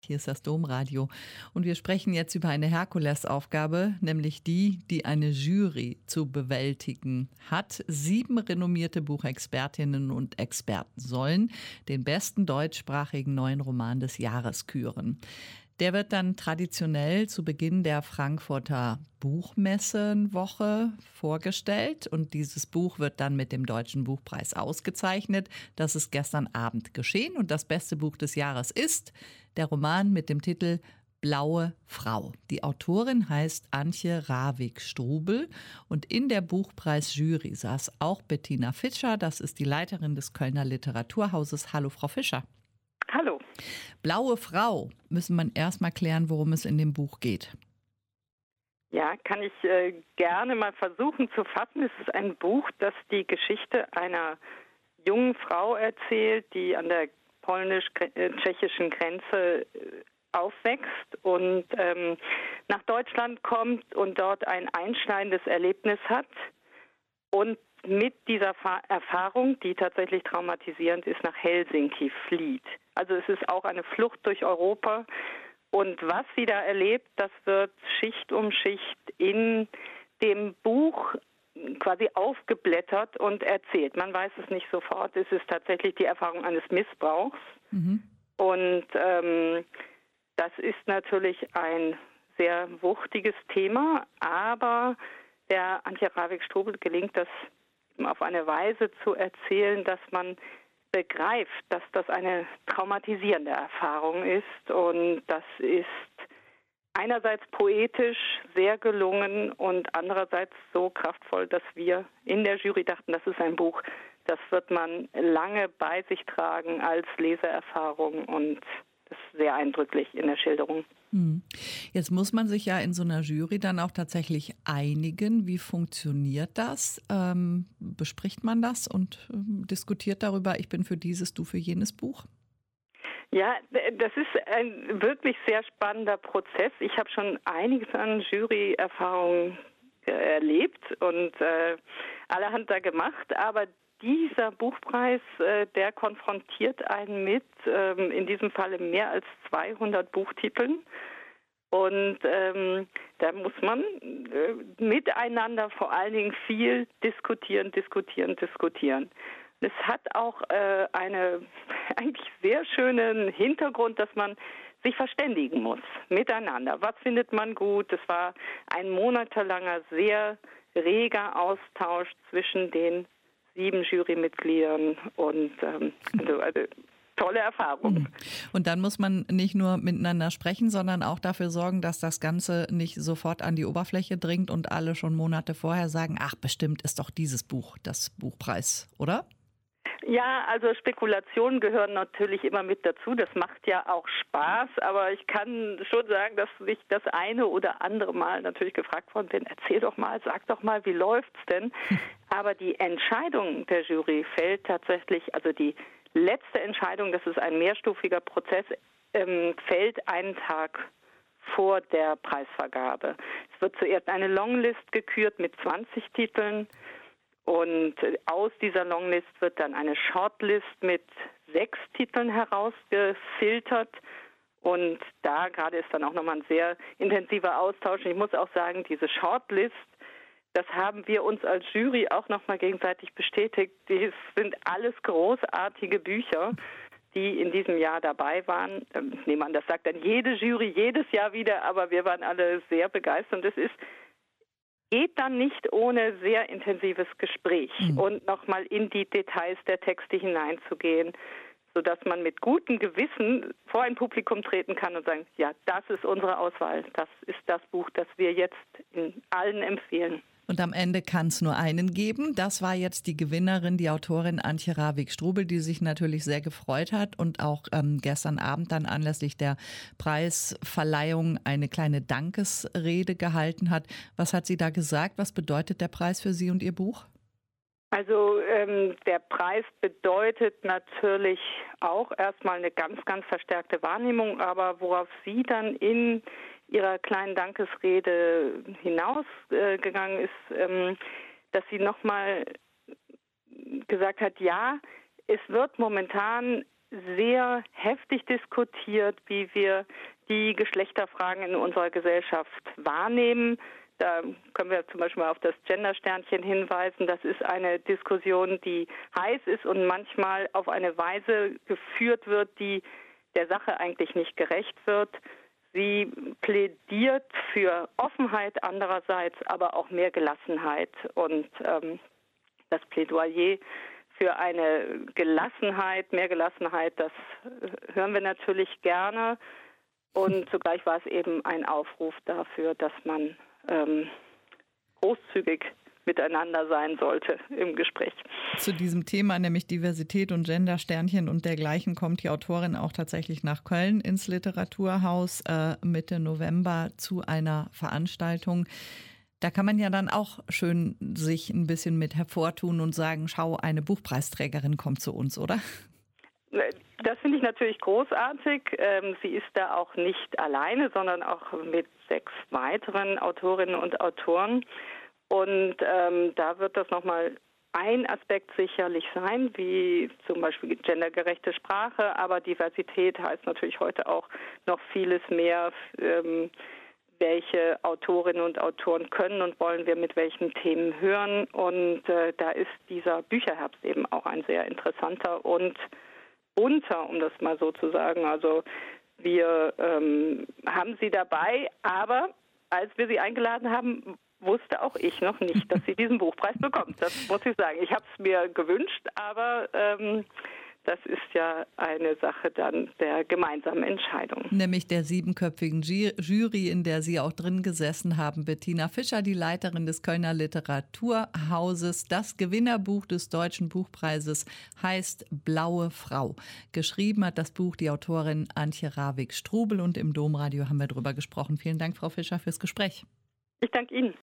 Hier ist das Domradio und wir sprechen jetzt über eine Herkulesaufgabe, nämlich die eine Jury zu bewältigen hat. 7 renommierte Buchexpertinnen und Experten sollen den besten deutschsprachigen neuen Roman des Jahres küren. Der wird dann traditionell zu Beginn der Frankfurter Buchmessenwoche vorgestellt und dieses Buch wird dann mit dem Deutschen Buchpreis ausgezeichnet. Das ist gestern Abend geschehen und das beste Buch des Jahres ist der Roman mit dem Titel Blaue Frau. Die Autorin heißt Antje Ravik-Strubel und in der Buchpreisjury saß auch Bettina Fischer, das ist die Leiterin des Kölner Literaturhauses. Hallo Frau Fischer. Hallo. Blaue Frau, müssen wir erst mal klären, worum es in dem Buch geht. Ja, kann ich gerne mal versuchen zu fassen. Es ist ein Buch, das die Geschichte einer jungen Frau erzählt, die an der polnisch-tschechischen Grenze aufwächst und nach Deutschland kommt und dort ein einschneidendes Erlebnis hat und mit dieser Erfahrung, die tatsächlich traumatisierend ist, nach Helsinki flieht. Also es ist auch eine Flucht durch Europa. Und was sie da erlebt, das wird Schicht um Schicht in dem Buch quasi aufgeblättert und erzählt. Man weiß es nicht sofort. Es ist tatsächlich die Erfahrung eines Missbrauchs. Mhm. Und das ist natürlich ein sehr wuchtiges Thema, aber der Antje Ravik-Strubel gelingt das auf eine Weise zu erzählen, dass man begreift, dass das eine traumatisierende Erfahrung ist. Und das ist einerseits poetisch sehr gelungen und andererseits so kraftvoll, dass wir in der Jury dachten, das ist ein Buch, das wird man lange bei sich tragen als Leseerfahrung und das ist sehr eindrücklich in der Schilderung. Jetzt muss man sich ja in so einer Jury dann auch tatsächlich einigen. Wie funktioniert das? Bespricht man das und diskutiert darüber, ich bin für dieses, du für jenes Buch? Ja, das ist ein wirklich sehr spannender Prozess. Ich habe schon einiges an Juryerfahrungen erlebt und allerhand da gemacht, aber dieser Buchpreis, der konfrontiert einen mit, in diesem Falle mehr als 200 Buchtiteln. Und da muss man miteinander vor allen Dingen viel diskutieren. Es hat auch einen eigentlich sehr schönen Hintergrund, dass man sich verständigen muss miteinander. Was findet man gut? Es war ein monatelanger, sehr reger Austausch zwischen den 7 Jurymitgliedern und also tolle Erfahrung. Und dann muss man nicht nur miteinander sprechen, sondern auch dafür sorgen, dass das Ganze nicht sofort an die Oberfläche dringt und alle schon Monate vorher sagen, ach, bestimmt ist doch dieses Buch das Buchpreis, oder? Ja, also Spekulationen gehören natürlich immer mit dazu. Das macht ja auch Spaß, aber ich kann schon sagen, dass ich das eine oder andere Mal natürlich gefragt worden bin, erzähl doch mal, sag doch mal, wie läuft's denn? Aber die Entscheidung der Jury fällt tatsächlich, also die letzte Entscheidung, das ist ein mehrstufiger Prozess, fällt einen Tag vor der Preisvergabe. Es wird zuerst eine Longlist gekürt mit 20 Titeln. Und aus dieser Longlist wird dann eine Shortlist mit 6 Titeln herausgefiltert. Und da gerade ist dann auch nochmal ein sehr intensiver Austausch. Und ich muss auch sagen, diese Shortlist, das haben wir uns als Jury auch nochmal gegenseitig bestätigt. Die sind alles großartige Bücher, die in diesem Jahr dabei waren. Ich nehme an, das sagt dann jede Jury jedes Jahr wieder, aber wir waren alle sehr begeistert. Und es geht dann nicht ohne sehr intensives Gespräch und nochmal in die Details der Texte hineinzugehen, sodass man mit gutem Gewissen vor ein Publikum treten kann und sagen, ja, das ist unsere Auswahl, das ist das Buch, das wir jetzt in allen empfehlen. Und am Ende kann es nur einen geben. Das war jetzt die Gewinnerin, die Autorin Antje Ravik-Strubel, die sich natürlich sehr gefreut hat und auch gestern Abend dann anlässlich der Preisverleihung eine kleine Dankesrede gehalten hat. Was hat sie da gesagt? Was bedeutet der Preis für Sie und Ihr Buch? Also der Preis bedeutet natürlich auch erstmal eine ganz, ganz verstärkte Wahrnehmung, aber worauf sie dann in ihrer kleinen Dankesrede hinausgegangen ist, dass sie nochmal gesagt hat, ja, es wird momentan sehr heftig diskutiert, wie wir die Geschlechterfragen in unserer Gesellschaft wahrnehmen. Da können wir zum Beispiel mal auf das Gender-Sternchen hinweisen. Das ist eine Diskussion, die heiß ist und manchmal auf eine Weise geführt wird, die der Sache eigentlich nicht gerecht wird. Sie plädiert für Offenheit andererseits, aber auch mehr Gelassenheit. Und das Plädoyer für eine Gelassenheit, mehr Gelassenheit, das hören wir natürlich gerne. Und zugleich war es eben ein Aufruf dafür, dass man großzügig miteinander sein sollte im Gespräch. Zu diesem Thema, nämlich Diversität und Gender, Sternchen und dergleichen, kommt die Autorin auch tatsächlich nach Köln ins Literaturhaus Mitte November zu einer Veranstaltung. Da kann man ja dann auch schön sich ein bisschen mit hervortun und sagen, schau, eine Buchpreisträgerin kommt zu uns, oder? Das finde ich natürlich großartig. Sie ist da auch nicht alleine, sondern auch mit 6 weiteren Autorinnen und Autoren. Und da wird das nochmal ein Aspekt sicherlich sein, wie zum Beispiel gendergerechte Sprache, aber Diversität heißt natürlich heute auch noch vieles mehr. Welche Autorinnen und Autoren können und wollen wir mit welchen Themen hören? Und da ist dieser Bücherherbst eben auch ein sehr interessanter und bunter, um das mal so zu sagen. Also wir haben sie dabei, aber als wir sie eingeladen haben, wusste auch ich noch nicht, dass sie diesen Buchpreis bekommt. Das muss ich sagen. Ich habe es mir gewünscht, aber das ist ja eine Sache dann der gemeinsamen Entscheidung. Nämlich der 7-köpfigen Jury, in der Sie auch drin gesessen haben. Bettina Fischer, die Leiterin des Kölner Literaturhauses. Das Gewinnerbuch des Deutschen Buchpreises heißt Blaue Frau. Geschrieben hat das Buch die Autorin Antje Ravik-Strubel und im Domradio haben wir darüber gesprochen. Vielen Dank, Frau Fischer, fürs Gespräch. Ich danke Ihnen.